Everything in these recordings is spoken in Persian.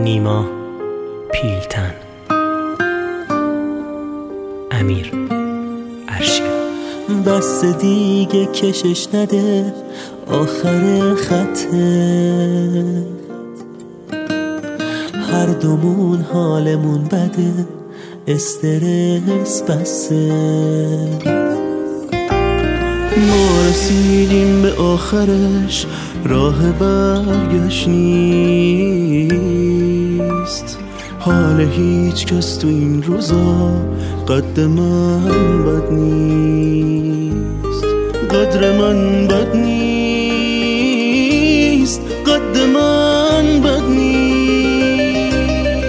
نیما پیلتن، امیر ارشیا. بس دیگه کشش نده، آخر خطه، هر دومون حالمون بده، استرس بسه. ما رسیدیم به آخرش، راه برگشت نیست. حال هیچ کس تو این روزا قد من بد نیست، قدر من بد نیست، قد من بد نیست.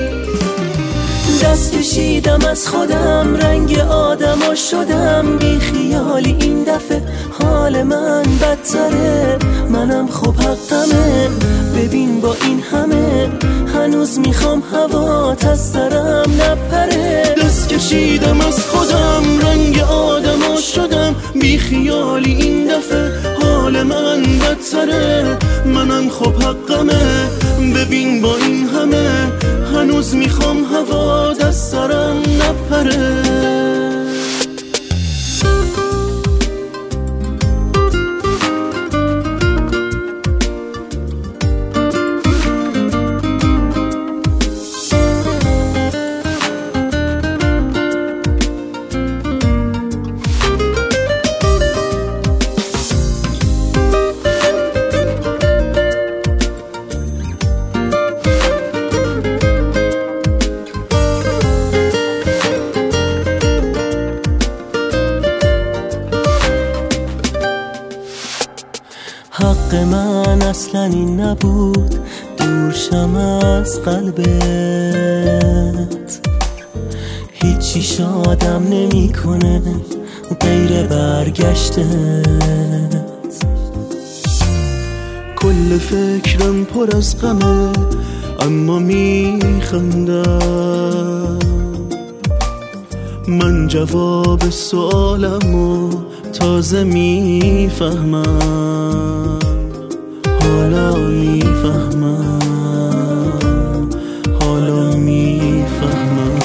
دست کشیدم از خودم، رنگ آدما شدم، بی خیالی این دفعه حال من بدتره. منم خب حقمه، ببین با این همه هنوز میخوام هوات از سرم نپره. دست کشیدم از خودم، رنگ آدما شدم، بی خیالی این دفعه حال من بدتره. منم خب حقمه، ببین با این همه هنوز میخوام هوات از سرم نپره. حق من اصلا این نبود، دورشم از قلبت. هیچی شادم نمی کنه غیر برگشتت. کل فکرم پر از غمه، اما می خندم. من جواب سوالمو تازه می فهمم، حالا می فهمم، حالا می فهمم.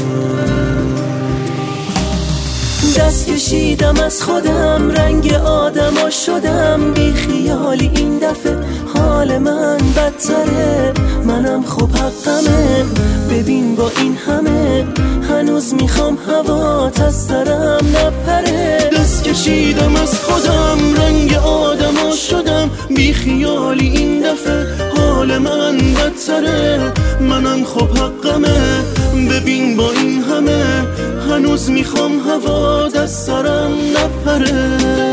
دست کشیدم از خودم، رنگ آدما شدم، بی خیالی این دفعه حال من بدتره. منم خب حقمه، ببین با این همه هنوز میخوام هوات از سرم نپره. دست کشیدم از خودم، رنگ آدما شدم، بی خیالی این دفعه حال من بدتره. منم خب حقمه، ببین با این همه هنوز میخوام هوات از سرم نپره.